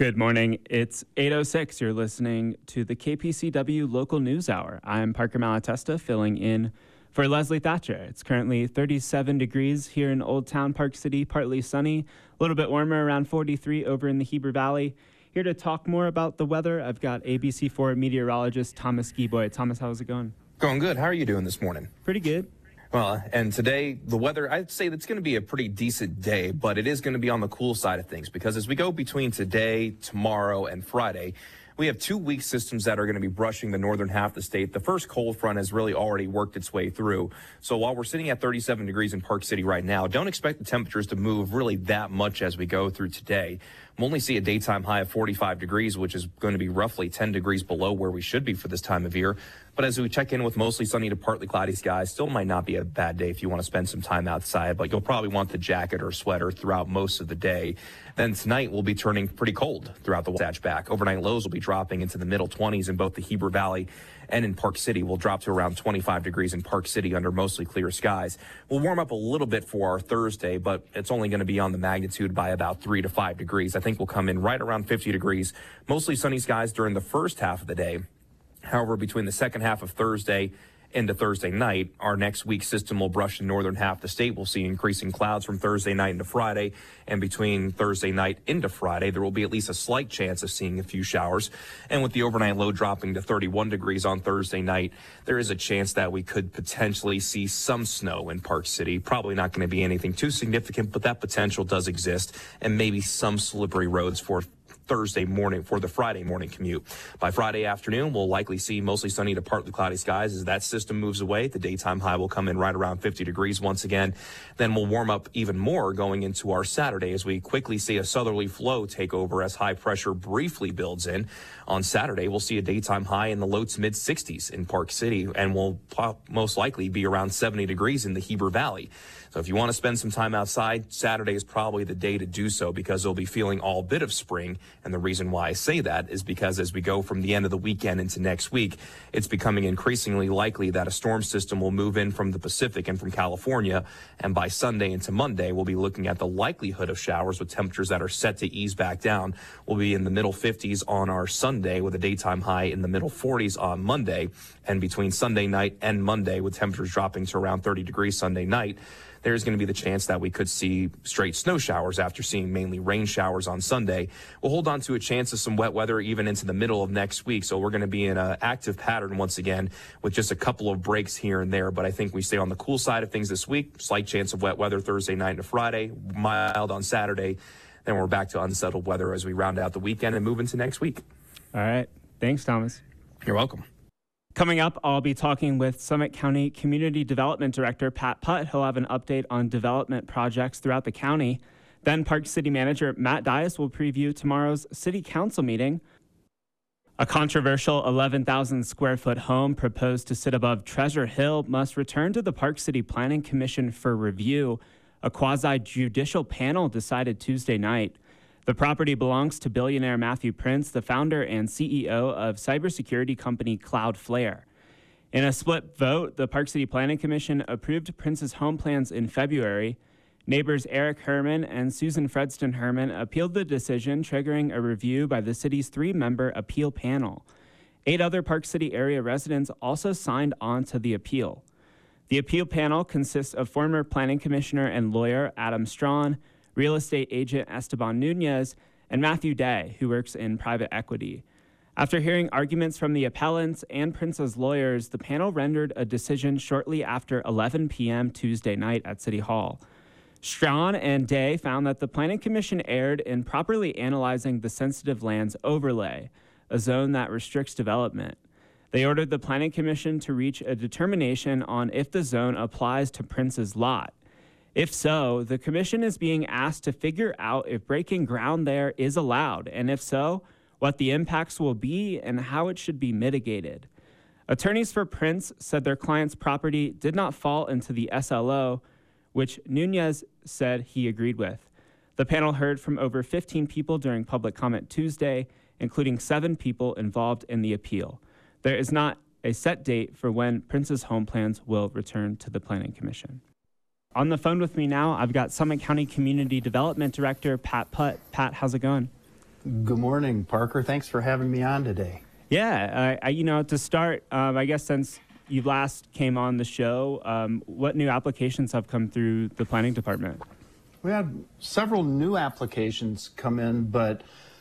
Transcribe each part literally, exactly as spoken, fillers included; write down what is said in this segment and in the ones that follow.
Good morning. It's eight oh six. You're listening to the K P C W Local News Hour. I'm Parker Malatesta, filling in for Leslie Thatcher. It's currently thirty-seven degrees here in Old Town Park City, partly sunny, a little bit warmer, around forty-three over in the Heber Valley. Here to talk more about the weather, I've got A B C four meteorologist Thomas Gieboy. Thomas, how's it going? Going good. How are you doing this morning? Pretty good. Well, and today, the weather, I'd say that's going to be a pretty decent day, but it is going to be on the cool side of things because as we go between today, tomorrow, and Friday, we have two weak systems that are going to be brushing the northern half of the state. The first cold front has really already worked its way through. So while we're sitting at thirty-seven degrees in Park City right now, don't expect the temperatures to move really that much as we go through today. We'll only see a daytime high of forty-five degrees, which is going to be roughly ten degrees below where we should be for this time of year. But as we check in with mostly sunny to partly cloudy skies, still might not be a bad day if you want to spend some time outside, but you'll probably want the jacket or sweater throughout most of the day. Then tonight will be turning pretty cold throughout the Wasatch back. Overnight lows will be dropping into the middle twenties in both the Heber Valley and in Park City. We'll drop to around twenty-five degrees in Park City under mostly clear skies. We'll warm up a little bit for our Thursday, but it's only going to be on the magnitude by about three to five degrees. I think we'll come in right around fifty degrees, mostly sunny skies during the first half of the day. However, between the second half of Thursday into Thursday night, our next weak system will brush the northern half of the state. We'll see increasing clouds from Thursday night into Friday, and between Thursday night into Friday, there will be at least a slight chance of seeing a few showers. And with the overnight low dropping to thirty-one degrees on Thursday night, there is a chance that we could potentially see some snow in Park City. Probably not going to be anything too significant, but that potential does exist, and maybe some slippery roads for Thursday morning for the Friday morning commute. By Friday afternoon, we'll likely see mostly sunny to partly cloudy skies. As that system moves away, the daytime high will come in right around fifty degrees once again. Then we'll warm up even more going into our Saturday as we quickly see a southerly flow take over as high pressure briefly builds in. On Saturday, we'll see a daytime high in the low to mid sixties in Park City, and will most likely be around seventy degrees in the Heber Valley. So if you want to spend some time outside, Saturday is probably the day to do so because you'll be feeling all bit of spring. And the reason why I say that is because as we go from the end of the weekend into next week, it's becoming increasingly likely that a storm system will move in from the Pacific and from California. And by Sunday into Monday, we'll be looking at the likelihood of showers with temperatures that are set to ease back down. We'll be in the middle fifties on our Sunday with a daytime high in the middle forties on Monday. And between Sunday night and Monday, with temperatures dropping to around thirty degrees Sunday night, there's going to be the chance that we could see straight snow showers after seeing mainly rain showers on Sunday. We'll hold on to a chance of some wet weather even into the middle of next week. So we're going to be in an active pattern once again with just a couple of breaks here and there. But I think we stay on the cool side of things this week. Slight chance of wet weather Thursday night to Friday, mild on Saturday. Then we're back to unsettled weather as we round out the weekend and move into next week. All right. Thanks, Thomas. You're welcome. Coming up, I'll be talking with Summit County Community Development Director Pat Putt. He'll have an update on development projects throughout the county. Then Park City Manager Matt Dias will preview tomorrow's City Council meeting. A controversial eleven thousand square foot home proposed to sit above Treasure Hill must return to the Park City Planning Commission for review. A quasi-judicial panel decided Tuesday night. The property belongs to billionaire Matthew Prince, the founder and C E O of cybersecurity company Cloudflare. In a split vote, the Park City Planning Commission approved Prince's home plans in February. Neighbors Eric Herman and Susan Fredston Herman appealed the decision, triggering a review by the city's three-member appeal panel. Eight other Park City area residents also signed on to the appeal. The appeal panel consists of former planning commissioner and lawyer Adam Strawn, real estate agent Esteban Nunez, and Matthew Day, who works in private equity. After hearing arguments from the appellants and Prince's lawyers, the panel rendered a decision shortly after eleven p.m. Tuesday night at City Hall. Strawn and Day found that the Planning Commission erred in properly analyzing the sensitive lands overlay, a zone that restricts development. They ordered the Planning Commission to reach a determination on if the zone applies to Prince's lot. If so, the commission is being asked to figure out if breaking ground there is allowed, and if so, what the impacts will be and how it should be mitigated. Attorneys for Prince said their client's property did not fall into the S L O, which Nunez said he agreed with. The panel heard from over fifteen people during public comment Tuesday, including seven people involved in the appeal. There is not a set date for when Prince's home plans will return to the Planning Commission. On the phone with me now, I've got Summit County Community Development Director Pat Putt. Pat, how's it going? Good morning, Parker. Thanks for having me on today. Yeah, uh, I, you know, to start, um, I guess since you last came on the show, um, what new applications have come through the planning department? We had several new applications come in, but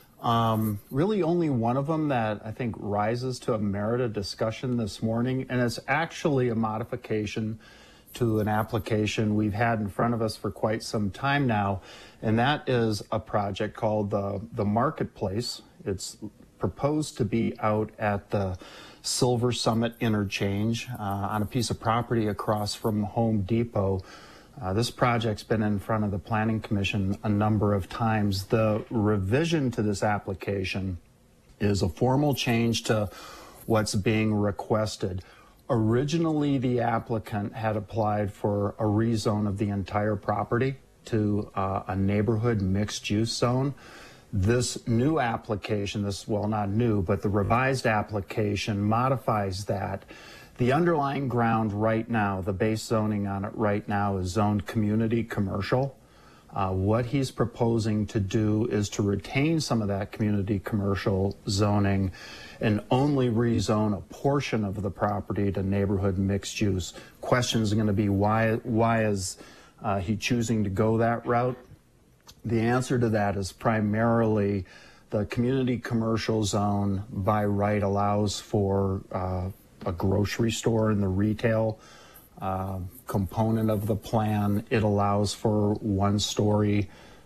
um, really only one of them that I think rises to a merit of discussion this morning, and it's actually a modification to an application we've had in front of us for quite some time now, and that is a project called the, the Marketplace. It's proposed to be out at the Silver Summit Interchange uh, on a piece of property across from Home Depot. Uh, this project's been in front of the Planning Commission a number of times. The revision to this application is a formal change to what's being requested. Originally, the applicant had applied for a rezone of the entire property to uh, a neighborhood mixed-use zone. This new application, this, well, not new, but the revised application modifies that. The underlying ground right now, the base zoning on it right now is zoned community commercial. Uh, what he's proposing to do is to retain some of that community commercial zoning and only rezone a portion of the property to neighborhood mixed use. Questions are going to be why, why is uh, he choosing to go that route? The answer to that is primarily the community commercial zone by right allows for uh, a grocery store in the retail uh, component of the plan. It allows for one-story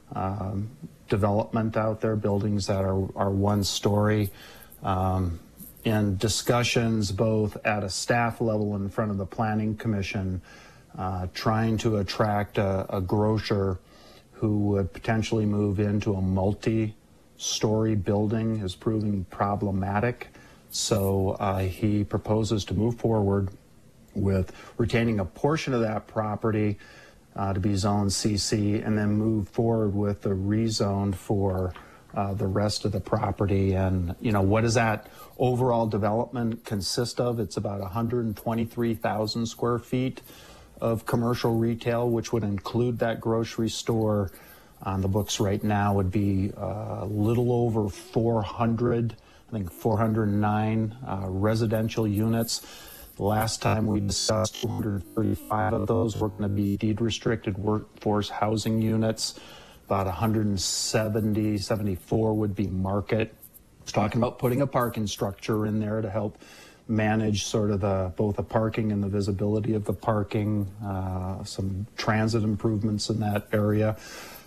um, development out there, buildings that are, are one-story. Um, in discussions both at a staff level in front of the Planning Commission, uh, trying to attract a, a grocer who would potentially move into a multi-story building is proving problematic. So uh, he proposes to move forward with retaining a portion of that property uh, to be zoned C C and then move forward with the rezone for uh, the rest of the property. And, you know, what does that overall development consist of? It's about one hundred twenty-three thousand square feet of commercial retail, which would include that grocery store. On the books right now would be a little over four hundred, I think four hundred nine uh, residential units. The last time we discussed two hundred thirty-five of those were going to be deed restricted workforce housing units. About one hundred seventy, seventy-four would be market. It's talking about putting a parking structure in there to help manage sort of the both the parking and the visibility of the parking, uh, some transit improvements in that area.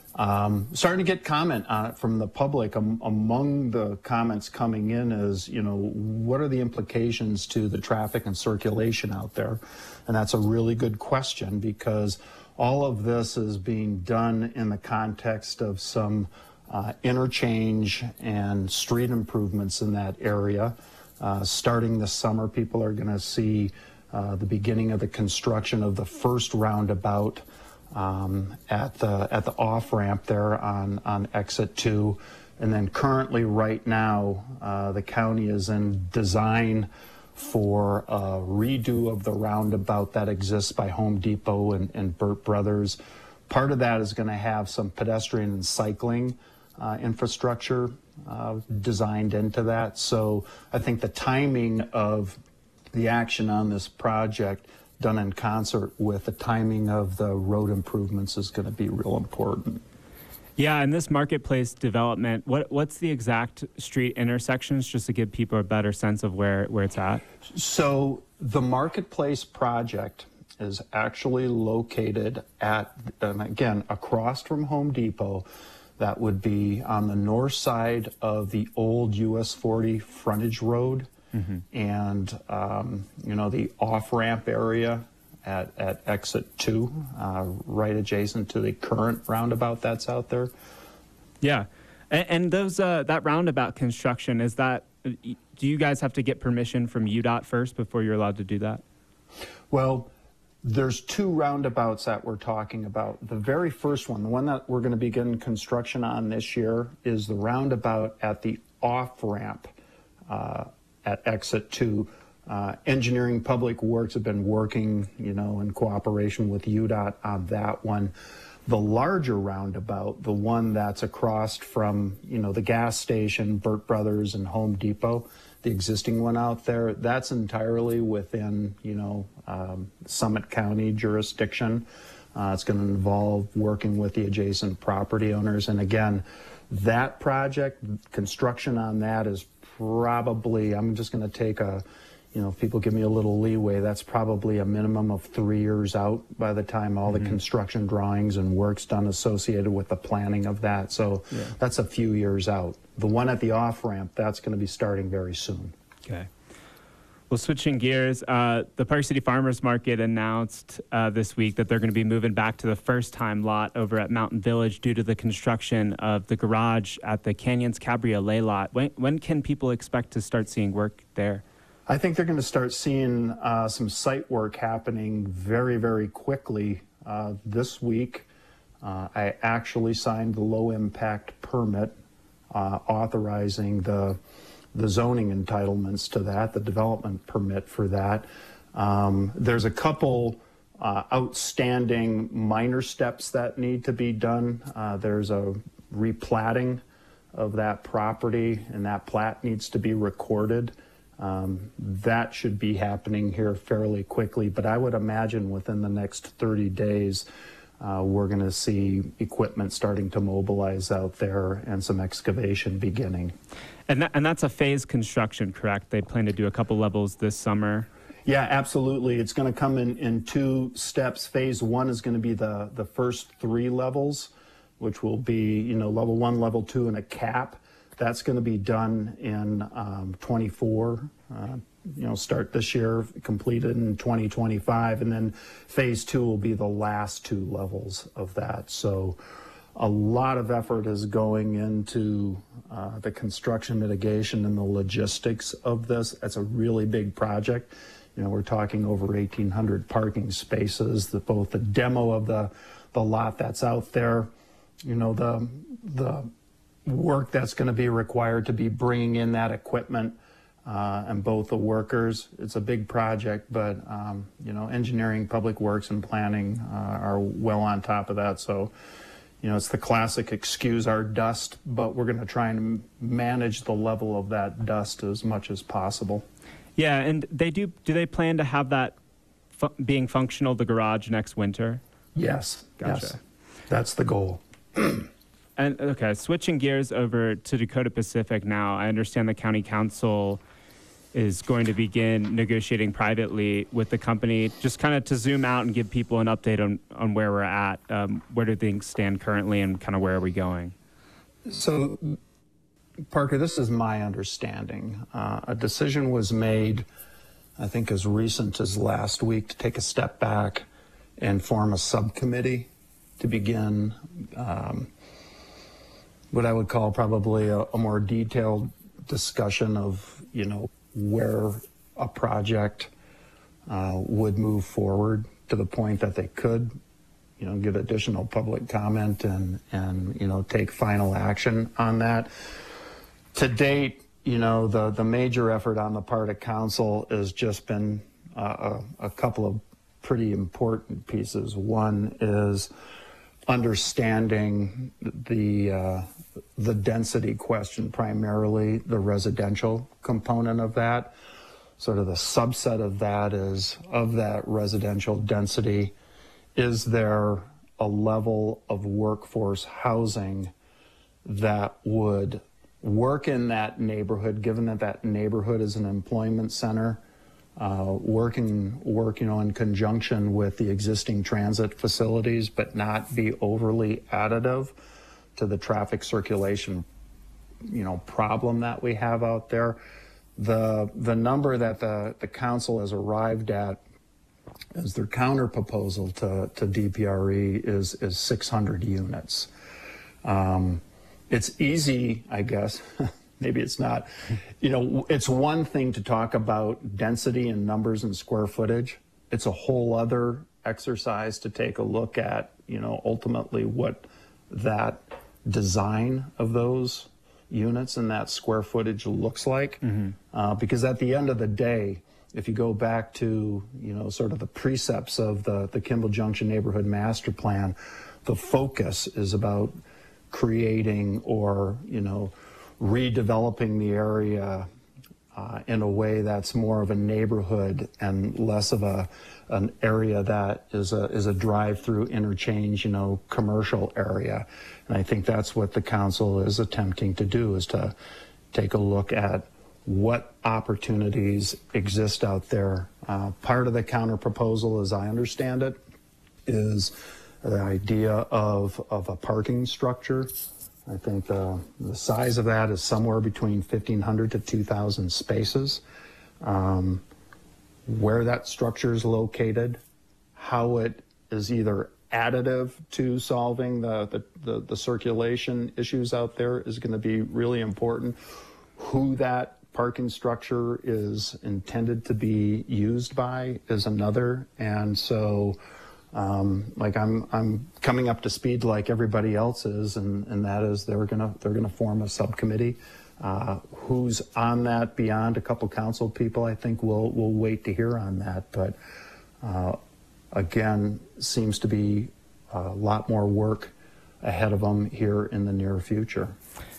Um, starting to get comment on it from the public. Um, among the comments coming in is, you know, what are the implications to the traffic and circulation out there? And that's a really good question, because all of this is being done in the context of some uh, interchange and street improvements in that area. Uh, starting this summer, people are going to see uh, the beginning of the construction of the first roundabout um, at the at the off ramp there on on exit two, and then currently right now uh, the county is in design for a redo of the roundabout that exists by Home Depot and, and Burt Brothers. Part of that is going to have some pedestrian and cycling uh, infrastructure uh, designed into that. So I think the timing of the action on this project done in concert with the timing of the road improvements is going to be real important. Yeah, and this Marketplace development, what what's the exact street intersections, just to give people a better sense of where, where it's at? So the Marketplace project is actually located at, um, again, across from Home Depot. That would be on the north side of the old U S forty frontage road. Mm-hmm. And, um, you know, the off-ramp area at, at exit two, uh, right adjacent to the current roundabout that's out there. Yeah. And, and those uh, that roundabout construction, is that, do you guys have to get permission from U D O T first before you're allowed to do that? Well, there's two roundabouts that we're talking about. The very first one, the one that we're going to begin construction on this year, is the roundabout at the off-ramp uh, at exit two. Uh, Engineering Public Works have been working, you know, in cooperation with U D O T on that one. The larger roundabout, the one that's across from, you know, the gas station, Burt Brothers and Home Depot, the existing one out there, that's entirely within, you know, um, Summit County jurisdiction. Uh, it's going to involve working with the adjacent property owners. And again, that project, construction on that is probably, I'm just going to take a, you know, if people give me a little leeway, that's probably a minimum of three years out by the time all mm-hmm. the construction drawings and work's done associated with the planning of that. So yeah. that's a few years out. The one at the off-ramp, that's going to be starting very soon. Okay. Well, switching gears, uh, the Park City Farmers Market announced uh, this week that they're going to be moving back to the first-time lot over at Mountain Village due to the construction of the garage at the Canyons Cabriolet lot. When, when can people expect to start seeing work there? I think they're going to start seeing uh, some site work happening very, very quickly uh, this week. Uh, I actually signed the low-impact permit uh, authorizing the the zoning entitlements to that, the development permit for that. Um, there's a couple uh, outstanding minor steps that need to be done. Uh, there's a replatting of that property, and that plat needs to be recorded. Um, that should be happening here fairly quickly, but I would imagine within the next thirty days, uh, we're going to see equipment starting to mobilize out there and some excavation beginning. And, that, and that's a phased construction, correct? They plan to do a couple levels this summer? Yeah, absolutely. It's going to come in, in two steps. Phase one is going to be the, the first three levels, which will be, you know, level one, level two, and a cap. That's going to be done in um, twenty-four, uh, you know, start this year, completed in twenty twenty-five, and then phase two will be the last two levels of that. So a lot of effort is going into uh, the construction mitigation and the logistics of this. It's a really big project. You know, we're talking over eighteen hundred parking spaces, the, both the demo of the, the lot that's out there, you know, the, the work that's going to be required to be bringing in that equipment uh, and both the workers. It's a big project, but, um, you know, engineering, public works, and planning uh, are well on top of that. So, you know, it's the classic excuse our dust, but we're going to try and manage the level of that dust as much as possible. Yeah, and they do, do they plan to have that fu- being functional, the garage, next winter? Yes. Gotcha. Yes. That's the goal. And okay, switching gears over to Dakota Pacific now, I understand the county council is going to begin negotiating privately with the company. Just kind of to zoom out and give people an update on, on where we're at, um, where do things stand currently, and kind of where are we going? So, Parker, this is my understanding. Uh, a decision was made, I think as recent as last week, to take a step back and form a subcommittee to begin um, what I would call probably a, a more detailed discussion of, you know, where a project uh, would move forward to the point that they could, you know, give additional public comment and, and, you know, take final action on that. To date, you know, the, the major effort on the part of council has just been uh, a, a couple of pretty important pieces. One is understanding the uh, the density question, primarily the residential component of that. Sort of the subset of that is, of that residential density, is there a level of workforce housing that would work in that neighborhood, given that that neighborhood is an employment center, Uh, working, work, you know, in conjunction with the existing transit facilities, but not be overly additive to the traffic circulation, you know, problem that we have out there. The the number that the, the council has arrived at as their counter proposal to, to D P R E is, is six hundred units. Um, it's easy, I guess. Maybe it's not. You know, it's one thing to talk about density and numbers and square footage. It's a whole other exercise to take a look at, you know, ultimately what that design of those units and that square footage looks like. Mm-hmm. Uh, because at the end of the day, if you go back to, you know, sort of the precepts of the, the Kimball Junction Neighborhood Master Plan, the focus is about creating or, you know, redeveloping the area uh, in a way that's more of a neighborhood and less of a an area that is a is a drive-through interchange, you know, commercial area. And I think that's what the council is attempting to do, is to take a look at what opportunities exist out there. Uh, part of the counter proposal, as I understand it, is the idea of, of a parking structure. I think the, the size of that is somewhere between fifteen hundred to two thousand spaces. Um, where that structure is located, how it is either additive to solving the, the, the, the circulation issues out there is going to be really important. Who that parking structure is intended to be used by is another. And so um, like I'm I'm coming up to speed like everybody else is, and, and that is they're gonna they're gonna form a subcommittee. Uh, who's on that beyond a couple council people, I think we'll we'll wait to hear on that. But uh, again, seems to be a lot more work ahead of them here in the near future.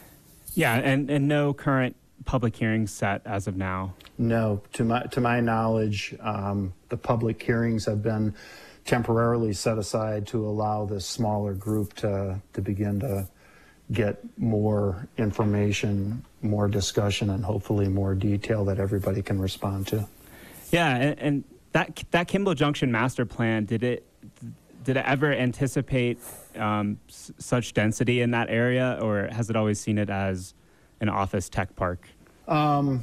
Yeah, and, and no current public hearings set as of now. No, to my to my knowledge, um, the public hearings have been temporarily set aside to allow this smaller group to to begin to get more information, more discussion, and hopefully more detail that everybody can respond to. Yeah, and, and that that Kimball Junction master plan, did it did it ever anticipate um, s- such density in that area, or has it always seen it as an office tech park? Um,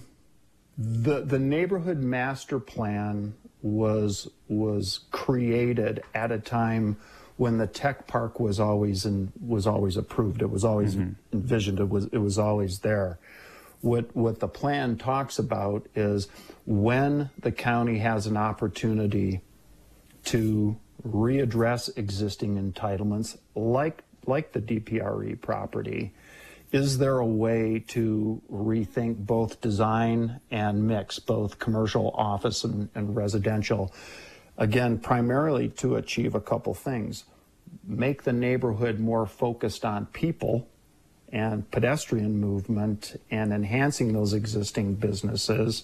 the the neighborhood master plan was was created at a time when the tech park was always in, was always approved. It was always mm-hmm. envisioned. It was it was always there. What what the plan talks about is when the county has an opportunity to readdress existing entitlements, like like the D P R E property, is there a way to rethink both design and mix, both commercial, office, and, and residential? Again, primarily to achieve a couple things. Make the neighborhood more focused on people and pedestrian movement and enhancing those existing businesses,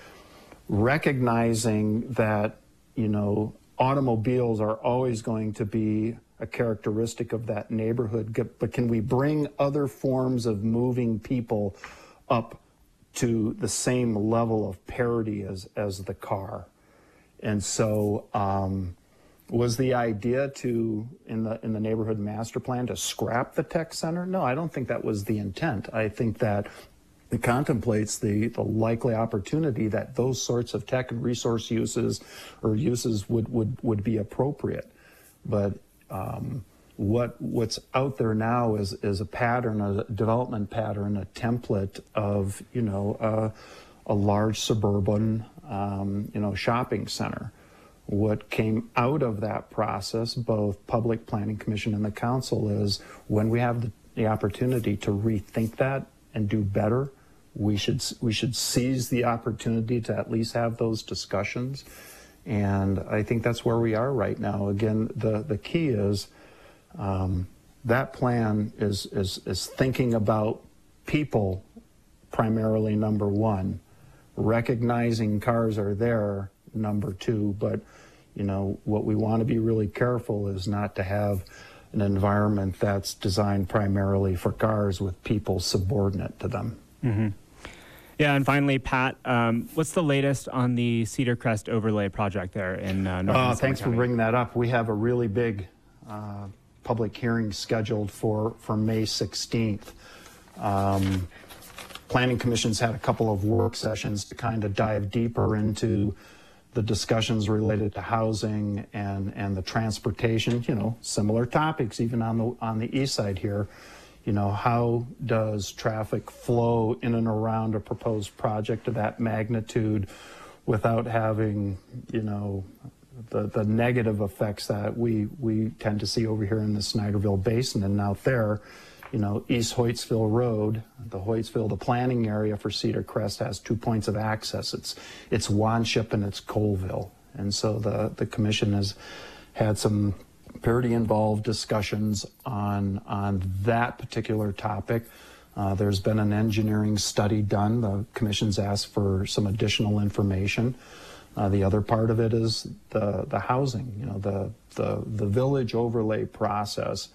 recognizing that, you know, automobiles are always going to be a characteristic of that neighborhood, but can we bring other forms of moving people up to the same level of parity as, as the car? And so um, was the idea to, in the in the neighborhood master plan, to scrap the tech center? No, I don't think that was the intent. I think that it contemplates the, the likely opportunity that those sorts of tech and resource uses or uses would, would, would be appropriate. But um, what what's out there now is, is a pattern, a development pattern, a template of, you know, uh, a large suburban Um, you know, shopping center. What came out of that process, both Public Planning Commission and the council, is when we have the, the opportunity to rethink that and do better, we should we should seize the opportunity to at least have those discussions. And I think that's where we are right now. Again, the the key is um, that plan is is is thinking about people primarily, number one. Recognizing cars are there, number two, but you know what we want to be really careful is not to have an environment that's designed primarily for cars with people subordinate to them. Mm-hmm. Yeah, and finally, Pat, um, what's the latest on the Cedar Crest overlay project there in uh, North uh, Thanks for bringing that up. We have a really big uh, public hearing scheduled for, for May sixteenth. Um, Planning Commission's had a couple of work sessions to kind of dive deeper into the discussions related to housing and, and the transportation, you know, similar topics even on the on the east side here. You know, how does traffic flow in and around a proposed project of that magnitude without having, you know, the, the negative effects that we, we tend to see over here in the Snyderville Basin and out there. You know, East Hoytsville Road, the Hoytsville, the planning area for Cedar Crest has two points of access. It's it's Wanship and it's Colville. And so the, the commission has had some Pretty involved discussions on, on that particular topic. Uh, there's been an engineering study done. The commission's asked for some additional information. Uh, the other part of it is the, the housing. You know, the, the, the village overlay process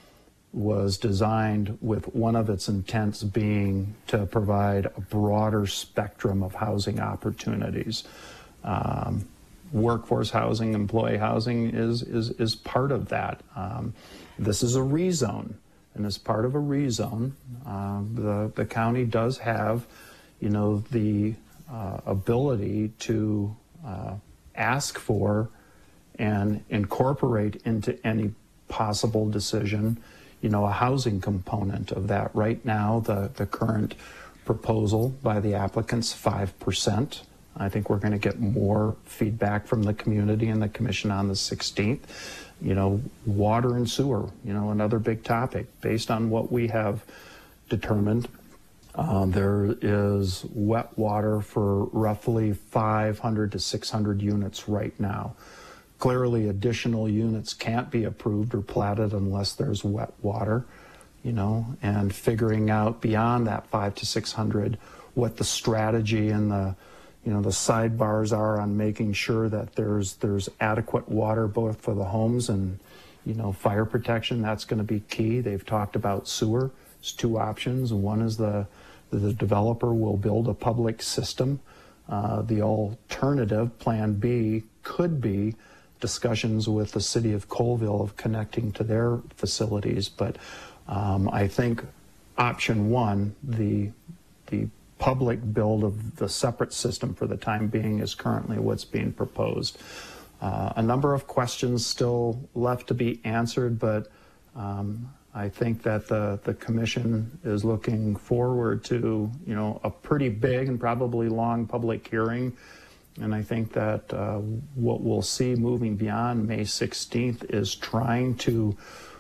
was designed with one of its intents being to provide a broader spectrum of housing opportunities. Um, workforce housing, employee housing is, is, is part of that. Um, this is a rezone, and as part of a rezone, uh, the, the county does have, you know, the uh, ability to uh, ask for and incorporate into any possible decision, you know, a housing component of that. Right now, the, the current proposal by the applicants, five percent. I think we're going to get more feedback from the community and the commission on the sixteenth. You know, water and sewer, you know, another big topic. Based on what we have determined, uh, there is wet water for roughly five hundred to six hundred units right now. Clearly, additional units can't be approved or platted unless there's wet water, you know, and figuring out beyond that five to six hundred what the strategy and the, you know, the sidebars are on making sure that there's there's adequate water both for the homes and, you know, fire protection. That's going to be key. They've talked about sewer. There's two options. One is the the developer will build a public system. Uh, the alternative, Plan B, could be discussions with the city of Colville of connecting to their facilities. But um, I think option one, the the public build of the separate system for the time being, is currently what's being proposed. Uh, a number of questions still left to be answered, but um, I think that the, the commission is looking forward to, you know, a pretty big and probably long public hearing. And I think that uh, what we'll see moving beyond May sixteenth is trying to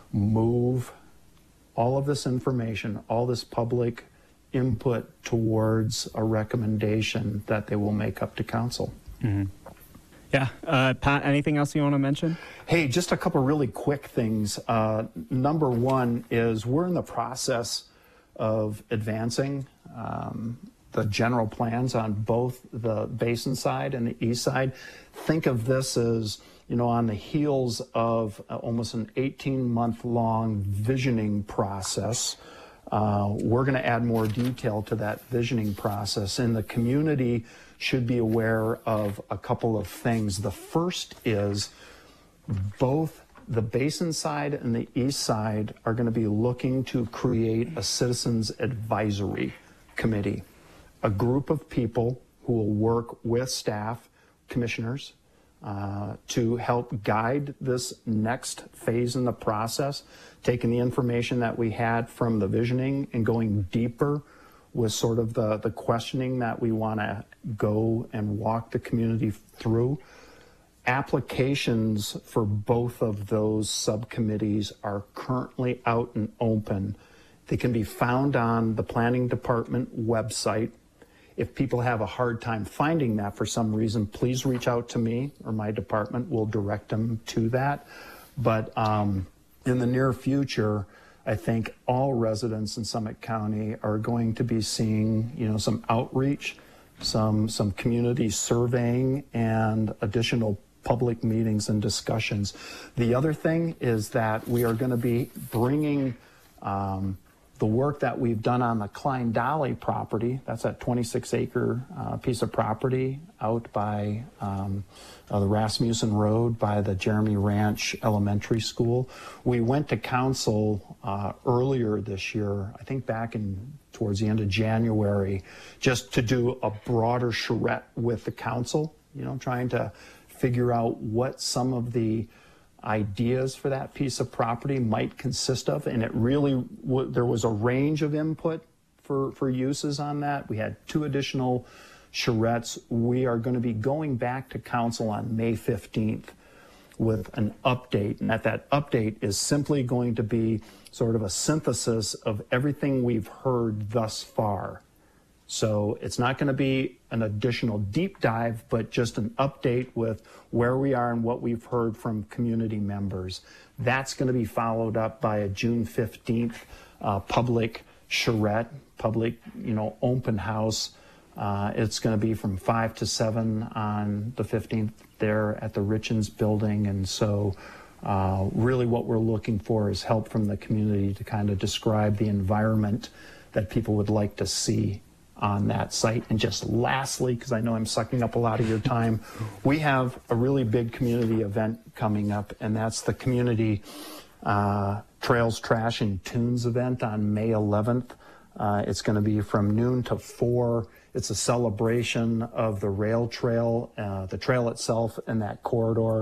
move all of this information, all this public input towards a recommendation that they will make up to council. Mm-hmm. Yeah. Uh, Pat, anything else you want to mention? Hey, just a couple really quick things. Uh, number one is we're in the process of advancing um, the general plans on both the basin side and the east side. Think of this as, you know, on the heels of uh, almost an eighteen month long visioning process. Uh, we're going to add more detail to that visioning process, and the community should be aware of a couple of things. The first is both the basin side and the east side are going to be looking to create a citizens advisory committee, a group of people who will work with staff, commissioners, uh, to help guide this next phase in the process, taking the information that we had from the visioning and going deeper with sort of the, the questioning that we want to go and walk the community through. Applications for both of those subcommittees are currently out and open. They can be found on the planning department website. If people have a hard time finding that for some reason, please reach out to me or my department. We'll direct them to that. But um, in the near future, I think all residents in Summit County are going to be seeing, you know, some outreach, some some community surveying, and additional public meetings and discussions. The other thing is that we are going to be bringing um, the work that we've done on the Klein Dolly property. That's that twenty-six acre uh, piece of property out by um, uh, the Rasmussen Road by the Jeremy Ranch Elementary School. We went to council uh, earlier this year, I think back in towards the end of January, just to do a broader charrette with the council, you know, trying to figure out what some of the ideas for that piece of property might consist of. And it really, w there was a range of input for, for uses on that. We had two additional charrettes. We are going to be going back to council on May fifteenth with an update. And that, that update is simply going to be sort of a synthesis of everything we've heard thus far. So it's not going to be an additional deep dive, but just an update with where we are and what we've heard from community members. That's going to be followed up by a June fifteenth uh, public charrette, public, you know, open house. Uh, it's going to be from five to seven on the fifteenth there at the Richens building. And so uh, really what we're looking for is help from the community to kind of describe the environment that people would like to see on that site. And just lastly, because I know I'm sucking up a lot of your time, we have a really big community event coming up, and that's the community uh, Trails, Trash, and Tunes event on May eleventh. Uh, it's going to be from noon to four. It's a celebration of the rail trail, uh, the trail itself, and that corridor.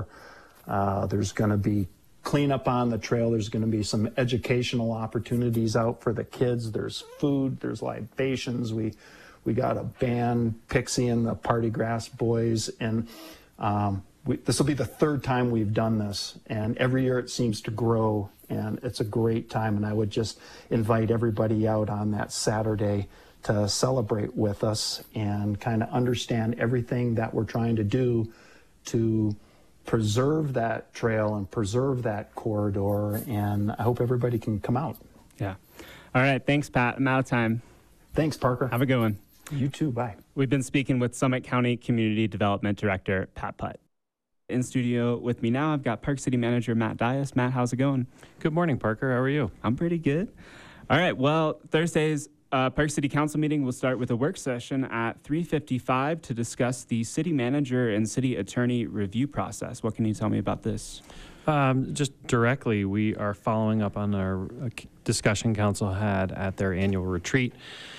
Uh, there's going to be cleanup on the trail. There's going to be some educational opportunities out for the kids. There's food, there's libations. We we got a band, Pixie and the Party Grass Boys, and um, we, this will be the third time we've done this, and every year it seems to grow, and it's a great time. And I would just invite everybody out on that Saturday to celebrate with us and kind of understand everything that we're trying to do to preserve that trail and preserve that corridor, and I hope everybody can come out. Yeah. All right. Thanks, Pat. I'm out of time. Thanks, Parker. Have a good one. You too. Bye. We've been speaking with Summit County Community Development Director Pat Putt. In studio with me now, I've got Park City Manager Matt Dias. Matt, how's it going? Good morning, Parker. How are you? I'm pretty good. All right. Well, Thursday's Uh, Park City Council meeting will start with a work session at three fifty-five to discuss the city manager and city attorney review process. What can you tell me about this? Um, just directly, we are following up on our uh, discussion council had at their annual retreat,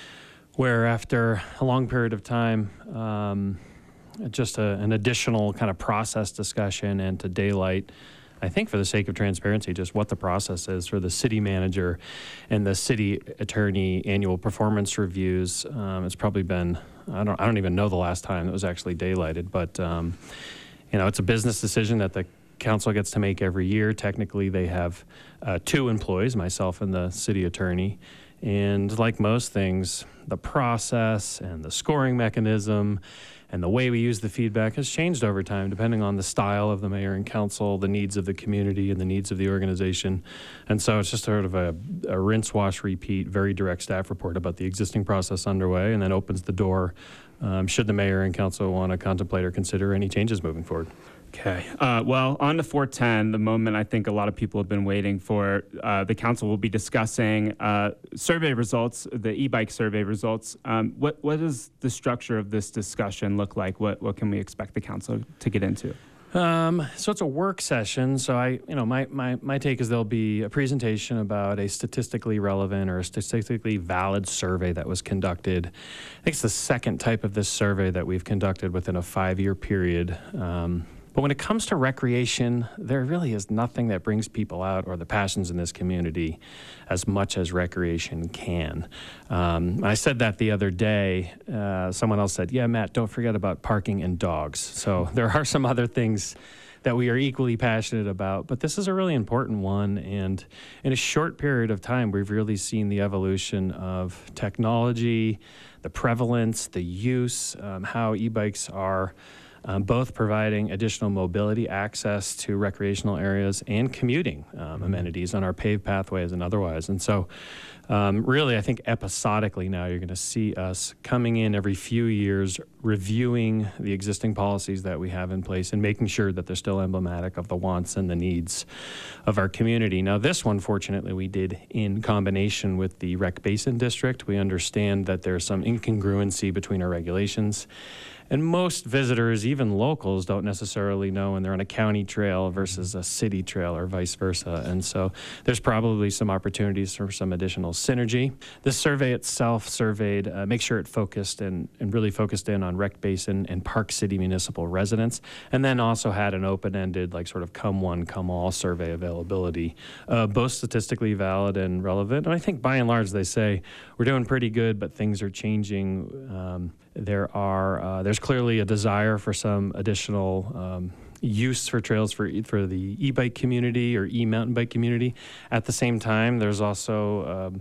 where after a long period of time, um, just a, an additional kind of process discussion and to daylight, I think for the sake of transparency, just what the process is for the city manager and the city attorney annual performance reviews. Um, it's probably been, I don't, I don't even know the last time it was actually daylighted, but um, you know, it's a business decision that the council gets to make every year. Technically, they have uh, two employees, myself and the city attorney. And like most things, the process and the scoring mechanism and the way we use the feedback has changed over time, depending on the style of the mayor and council, the needs of the community, and the needs of the organization. And so it's just sort of a, a rinse, wash, repeat, very direct staff report about the existing process underway, and then opens the door um, should the mayor and council want to contemplate or consider any changes moving forward. Okay. Uh, well, on to four ten, the moment I think a lot of people have been waiting for. Uh, the council will be discussing uh, survey results, the e-bike survey results. Um, what what does the structure of this discussion look like? What what can we expect the council to get into? Um, so it's a work session. So I, you know, my, my, my take is there'll be a presentation about a statistically relevant or a statistically valid survey that was conducted. I think it's the second type of this survey that we've conducted within a five-year period. Um, But when it comes to recreation, there really is nothing that brings people out or the passions in this community as much as recreation can. Um, I said that the other day. Uh, someone else said, yeah, Matt, don't forget about parking and dogs. So there are some other things that we are equally passionate about, but this is a really important one. And in a short period of time, we've really seen the evolution of technology, the prevalence, the use, um, how e-bikes are Um, both providing additional mobility access to recreational areas and commuting um, amenities on our paved pathways and otherwise. And so um, really, I think episodically now you're going to see us coming in every few years, reviewing the existing policies that we have in place and making sure that they're still emblematic of the wants and the needs of our community. Now, this one, fortunately, we did in combination with the Rec Basin District. We understand that there's some incongruency between our regulations. And most visitors, even locals, don't necessarily know when they're on a county trail versus a city trail or vice versa. And so there's probably some opportunities for some additional synergy. This survey itself surveyed, uh, make sure it focused and, and really focused in on Rec Basin and Park City municipal residents, and then also had an open-ended, like sort of come one, come all survey availability, uh, both statistically valid and relevant. And I think by and large, they say we're doing pretty good, but things are changing. Um, there are, uh, there's clearly a desire for some additional um, use for trails for for the e-bike community or e-mountain bike community. At the same time, there's also um,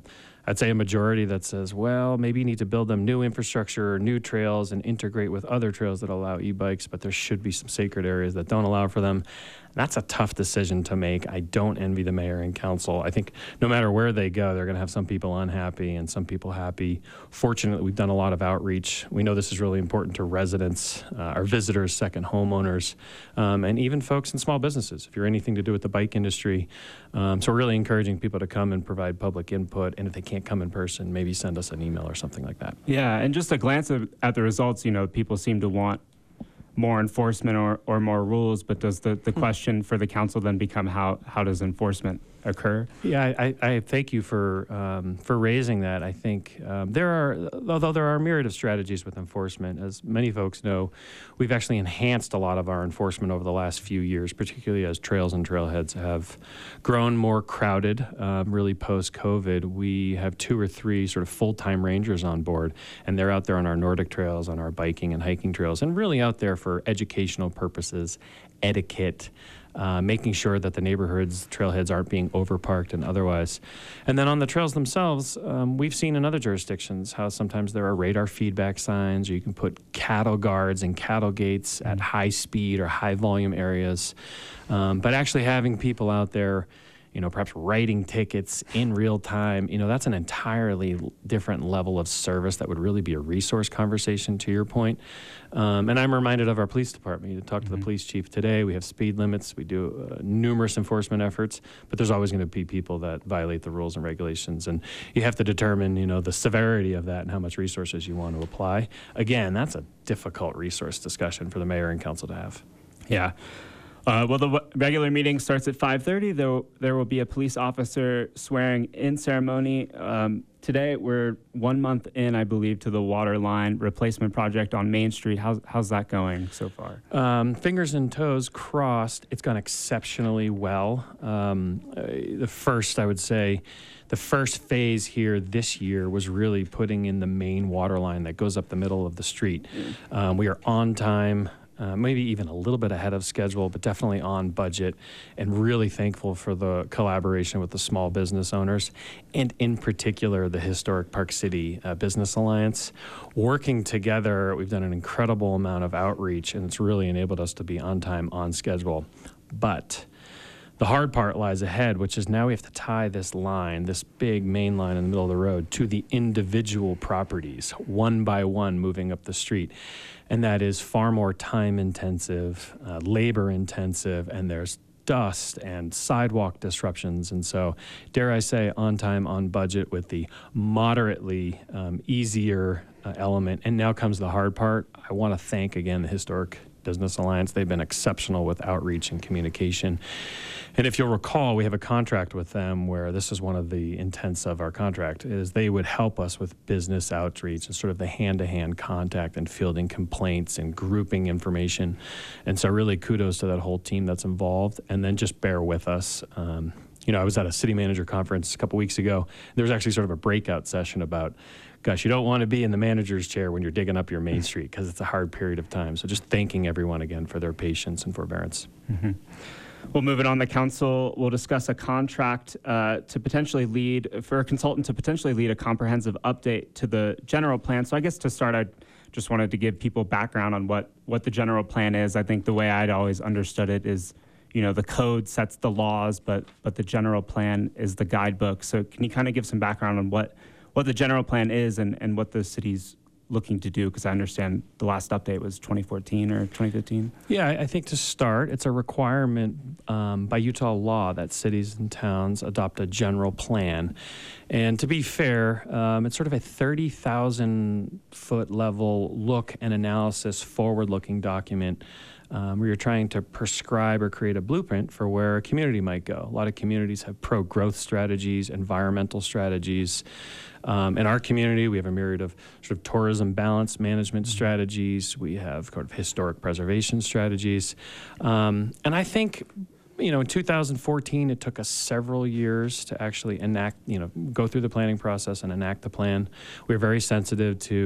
I'd say a majority that says, well, maybe you need to build them new infrastructure or new trails and integrate with other trails that allow e-bikes, but there should be some sacred areas that don't allow for them. That's a tough decision to make. I don't envy the mayor and council. I think no matter where they go, they're going to have some people unhappy and some people happy. Fortunately, we've done a lot of outreach. We know this is really important to residents, uh, our visitors, second homeowners, um, and even folks in small businesses, if you're anything to do with the bike industry. Um, so we're really encouraging people to come and provide public input. And if they can't come in person, maybe send us an email or something like that. Yeah, and just a glance at, at the results, you know, people seem to want more enforcement or, or more rules, but does the, the question for the council then become how, how does enforcement occur? Yeah, I, I thank you for um, for raising that. I think um, there are, although there are a myriad of strategies with enforcement, as many folks know, we've actually enhanced a lot of our enforcement over the last few years, particularly as trails and trailheads have grown more crowded, um, really post-COVID. We have two or three sort of full-time rangers on board, and they're out there on our Nordic trails, on our biking and hiking trails, and really out there for educational purposes, etiquette, Uh, making sure that the neighborhoods, trailheads aren't being overparked and otherwise. And then on the trails themselves, um, we've seen in other jurisdictions how sometimes there are radar feedback signs, or you can put cattle guards and cattle gates at high speed or high volume areas. Um, but actually having people out there, you know, perhaps writing tickets in real time, you know, that's an entirely different level of service that would really be a resource conversation, to your point. Um, and I'm reminded of our police department. You talked mm-hmm. to the police chief today. We have speed limits. We do uh, numerous enforcement efforts, but there's always going to be people that violate the rules and regulations. And you have to determine, you know, the severity of that and how much resources you want to apply. Again, that's a difficult resource discussion for the mayor and council to have. Yeah. Uh, well, the w- regular meeting starts at five thirty. There, there will be a police officer swearing in ceremony. Um, today, we're one month in, I believe, to the water line replacement project on Main Street. How's, how's that going so far? Um, fingers and toes crossed. It's gone exceptionally well. Um, uh, the first, I would say, the first phase here this year was really putting in the main water line that goes up the middle of the street. Um, we are on time. Uh, maybe even a little bit ahead of schedule, but definitely on budget, and really thankful for the collaboration with the small business owners, and in particular, the Historic Park City uh, Business Alliance. Working together, we've done an incredible amount of outreach, and it's really enabled us to be on time, on schedule. But the hard part lies ahead, which is now we have to tie this line, this big main line in the middle of the road, to the individual properties, one by one, moving up the street. And that is far more time intensive, uh, labor intensive, and there's dust and sidewalk disruptions. And so, dare I say, on time, on budget with the moderately um, easier uh, element. And now comes the hard part. I want to thank again the Historic Business Alliance. They've been exceptional with outreach and communication. And if you'll recall, we have a contract with them where this is one of the intents of our contract, is they would help us with business outreach and sort of the hand-to-hand contact and fielding complaints and grouping information. And so really kudos to that whole team that's involved. And then just bear with us. Um, you know, I was at a city manager conference a couple weeks ago. There was actually sort of a breakout session about, gosh, you don't want to be in the manager's chair when you're digging up your Main Street, because it's a hard period of time. So just thanking everyone again for their patience and forbearance. Mm-hmm. Well, moving on, the council will discuss a contract uh, to potentially lead, for a consultant to potentially lead a comprehensive update to the general plan. So I guess to start, I just wanted to give people background on what, what the general plan is. I think the way I'd always understood it is, you know, the code sets the laws, but but the general plan is the guidebook. So can you kind of give some background on what, what the general plan is and, and what the city's looking to do? Because I understand the last update was twenty fourteen or twenty fifteen. Yeah, I think to start, it's a requirement um, by Utah law that cities and towns adopt a general plan. And to be fair, um, it's sort of a thirty thousand foot level look and analysis, forward-looking document um, where you're trying to prescribe or create a blueprint for where a community might go. A lot of communities have pro-growth strategies, environmental strategies. Um, in our community, we have a myriad of sort of tourism balance management strategies. We have sort of historic preservation strategies. Um, and I think, you know, in two thousand fourteen, it took us several years to actually enact, you know, go through the planning process and enact the plan. We were very sensitive to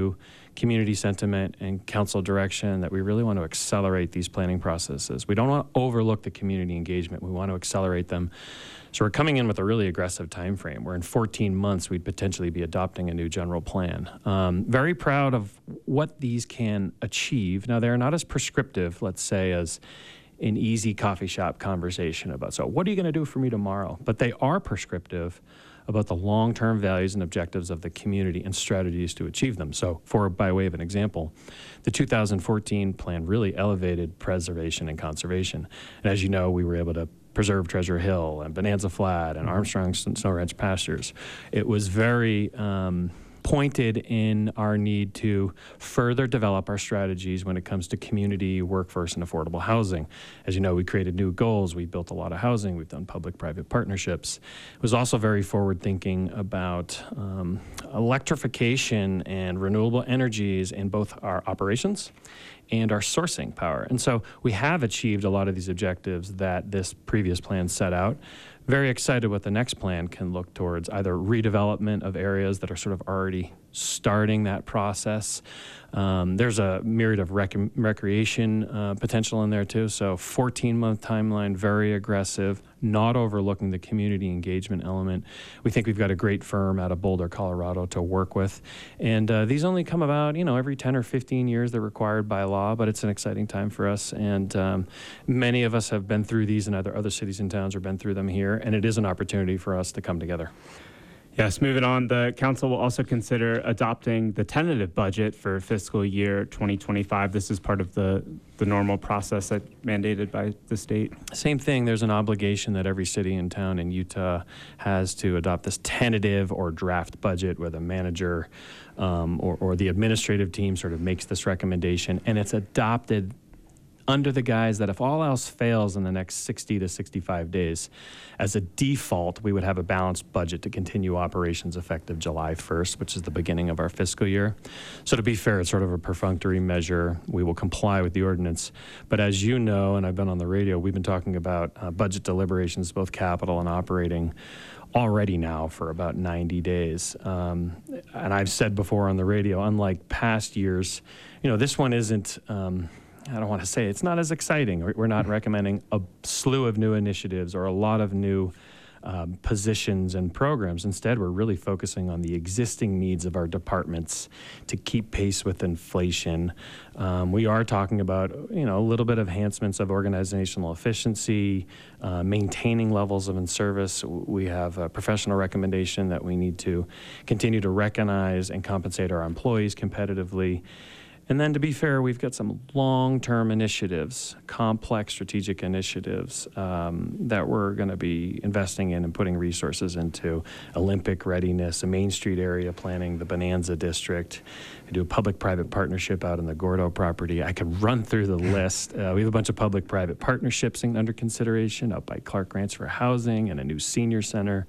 community sentiment and council direction that we really want to accelerate these planning processes. We don't want to overlook the community engagement. We want to accelerate them. So we're coming in with a really aggressive time frame where in fourteen months we'd potentially be adopting a new general plan. Um, very proud of what these can achieve. Now, they're not as prescriptive, let's say, as an easy coffee shop conversation about, so what are you going to do for me tomorrow? But they are prescriptive about the long-term values and objectives of the community and strategies to achieve them. So for, by way of an example, the two thousand fourteen plan really elevated preservation and conservation. And as you know, we were able to preserve Treasure Hill and Bonanza Flat and Armstrong Snow Ranch pastures. It was very um, pointed in our need to further develop our strategies when it comes to community, workforce, and affordable housing. As you know, we created new goals. We built a lot of housing. We've done public-private partnerships. It was also very forward-thinking about um, electrification and renewable energies in both our operations and our sourcing power. And so we have achieved a lot of these objectives that this previous plan set out. Very excited what the next plan can look towards, either redevelopment of areas that are sort of already starting that process. Um, there's a myriad of rec recreation uh, potential in there too. So fourteen month timeline, very aggressive, not overlooking the community engagement element. We think we've got a great firm out of Boulder, Colorado to work with. And uh, these only come about, you know, every ten or fifteen years. They're required by law, but it's an exciting time for us. And um, many of us have been through these in other, other cities and towns or been through them here. And it is an opportunity for us to come together. Yes, moving on, the council will also consider adopting the tentative budget for fiscal year twenty twenty-five. This is part of the, the normal process that mandated by the state. Same thing, there's an obligation that every city and town in Utah has to adopt this tentative or draft budget where the manager um, or, or the administrative team sort of makes this recommendation, and it's adopted under the guise that if all else fails in the next sixty to sixty-five days, as a default, we would have a balanced budget to continue operations effective July first, which is the beginning of our fiscal year. So to be fair, it's sort of a perfunctory measure. We will comply with the ordinance. But as you know, and I've been on the radio, we've been talking about uh, budget deliberations, both capital and operating, already now for about ninety days. Um, and I've said before on the radio, unlike past years, you know, this one isn't, um, I don't want to say it's not as exciting. We're not recommending a slew of new initiatives or a lot of new um, positions and programs. Instead, we're really focusing on the existing needs of our departments to keep pace with inflation. Um, we are talking about, you know, a little bit of enhancements of organizational efficiency, uh, maintaining levels of in-service. We have a professional recommendation that we need to continue to recognize and compensate our employees competitively. And then, to be fair, we've got some long-term initiatives, complex strategic initiatives um, that we're going to be investing in and putting resources into. Olympic readiness, a Main Street area planning, the Bonanza District. I do a public-private partnership out on the Gordo property. I could run through the list. Uh, we have a bunch of public-private partnerships in, under consideration out by Clark Ranch for housing and a new senior center.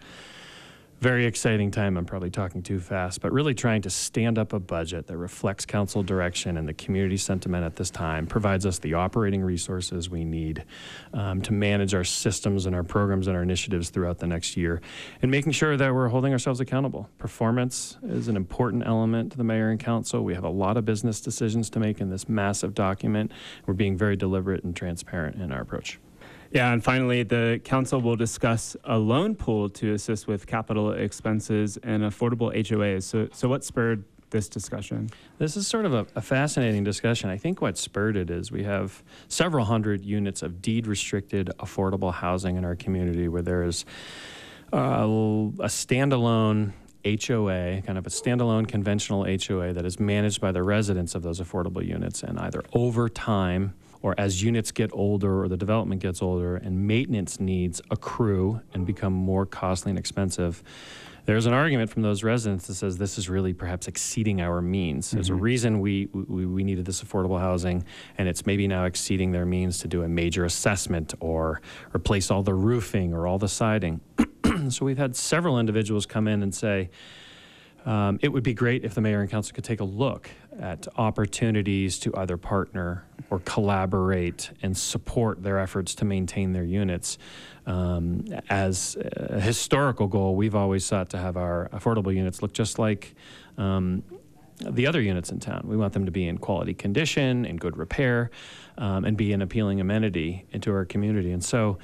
Very exciting time. I'm probably talking too fast, but really trying to stand up a budget that reflects council direction and the community sentiment at this time, provides us the operating resources we need um, to manage our systems and our programs and our initiatives throughout the next year, and making sure that we're holding ourselves accountable. Performance is an important element to the mayor and council. We have a lot of business decisions to make in this massive document. We're being very deliberate and transparent in our approach. Yeah, and finally, the council will discuss a loan pool to assist with capital expenses and affordable H O As. So, so what spurred this discussion? This is sort of a, a fascinating discussion. I think what spurred it is we have several hundred units of deed-restricted affordable housing in our community where there is uh, a standalone H O A, kind of a standalone conventional H O A that is managed by the residents of those affordable units, and either over time or as units get older or the development gets older and maintenance needs accrue and become more costly and expensive, there's an argument from those residents that says this is really perhaps exceeding our means. Mm-hmm. There's a reason we, we, we needed this affordable housing, and it's maybe now exceeding their means to do a major assessment or replace all the roofing or all the siding. So we've had several individuals come in and say, Um, it would be great if the mayor and council could take a look at opportunities to either partner or collaborate and support their efforts to maintain their units. Um, as a historical goal, we've always sought to have our affordable units look just like um, the other units in town. We want them to be in quality condition, in good repair, um, and be an appealing amenity into our community. And so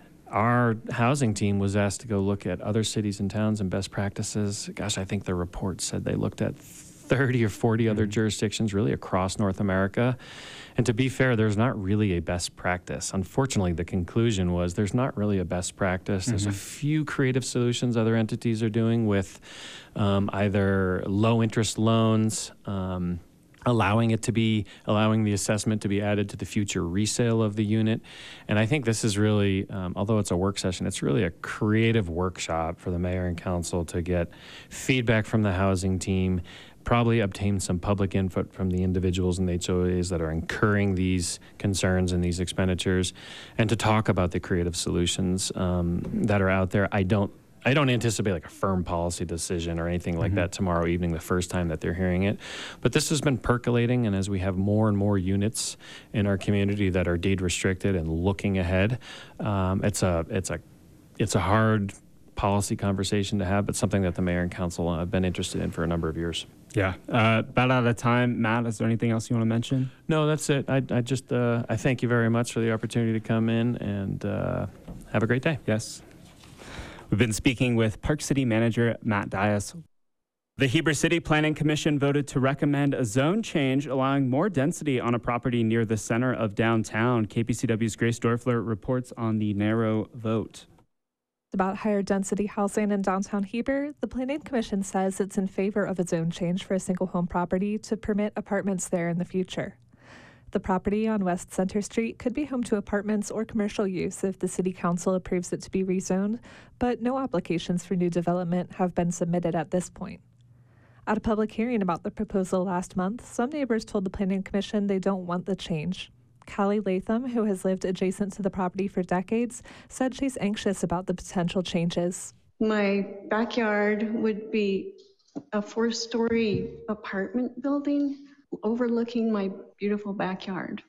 our housing team was asked to go look at other cities and towns and best practices. Gosh, I think the report said they looked at thirty or forty other jurisdictions really across North America. And to be fair, there's not really a best practice. Unfortunately, the conclusion was there's not really a best practice. Mm-hmm. There's a few creative solutions other entities are doing with um, either low interest loans, um, allowing it to be, allowing the assessment to be added to the future resale of the unit. And I think this is really, um, although it's a work session, it's really a creative workshop for the mayor and council to get feedback from the housing team, probably obtain some public input from the individuals and the H O As that are incurring these concerns and these expenditures, and to talk about the creative solutions um, that are out there. I don't I don't anticipate like a firm policy decision or anything like mm-hmm. that tomorrow evening, the first time that they're hearing it. But this has been percolating, and as we have more and more units in our community that are deed restricted and looking ahead, um, it's a it's a it's a hard policy conversation to have, but something that the mayor and council have been interested in for a number of years. Yeah, uh, about out of time. Matt, is there anything else you want to mention? No, that's it. I, I just uh, I thank you very much for the opportunity to come in, and uh, have a great day. Yes. We've been speaking with Park City Manager Matt Dias. The Heber City Planning Commission voted to recommend a zone change allowing more density on a property near the center of downtown. K P C W's Grace Dorfler reports on the narrow vote. About higher density housing in downtown Heber, the Planning Commission says it's in favor of a zone change for a single home property to permit apartments there in the future. The property on West Center Street could be home to apartments or commercial use if the City Council approves it to be rezoned, but no applications for new development have been submitted at this point. At a public hearing about the proposal last month, some neighbors told the Planning Commission they don't want the change. Callie Latham, who has lived adjacent to the property for decades, said she's anxious about the potential changes. My backyard would be a four-story apartment building overlooking my beautiful backyard.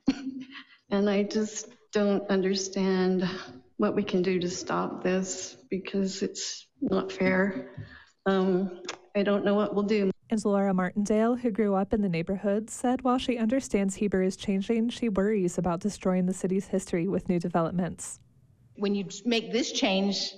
And I just don't understand what we can do to stop this because it's not fair. Um, I don't know what we'll do. And Laura Martindale, who grew up in the neighborhood, said while she understands Heber is changing, she worries about destroying the city's history with new developments. When you make this change,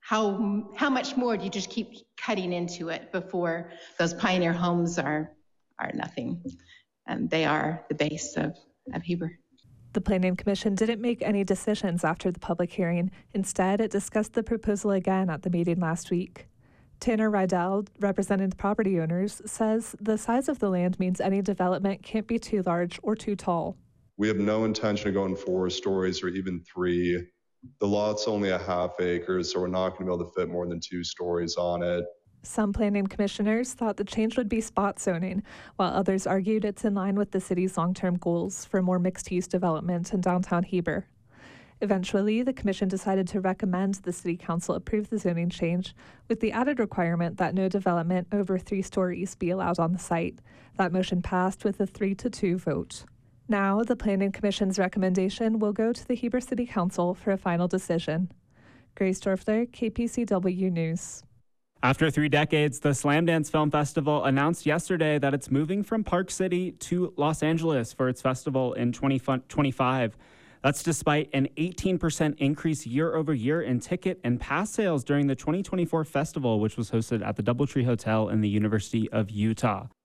how how much more do you just keep cutting into it before those pioneer homes are are nothing? And they are the base of, of Heber. The Planning Commission didn't make any decisions after the public hearing. Instead, it discussed the proposal again at the meeting last week. Tanner Rydell, representing the property owners, says the size of the land means any development can't be too large or too tall. We have no intention of going four stories or even three. The lot's only a half acre, so we're not going to be able to fit more than two stories on it. Some planning commissioners thought the change would be spot zoning, while others argued it's in line with the city's long-term goals for more mixed-use development in downtown Heber. Eventually, the commission decided to recommend the city council approve the zoning change with the added requirement that no development over three stories be allowed on the site. That motion passed with a three to two vote. Now, the Planning Commission's recommendation will go to the Heber City Council for a final decision. Grace Dorfler, K P C W News. After three decades, the Slamdance Film Festival announced yesterday that it's moving from Park City to Los Angeles for its festival in twenty twenty-five. That's despite an eighteen percent increase year over year in ticket and pass sales during the twenty twenty-four festival, which was hosted at the Doubletree Hotel in the University of Utah.